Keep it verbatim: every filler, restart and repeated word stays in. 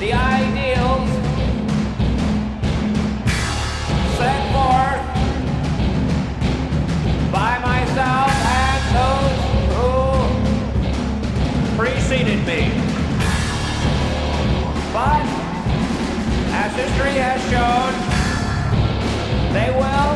the ideals set forth by myself and those who preceded me. But, as history has shown, they will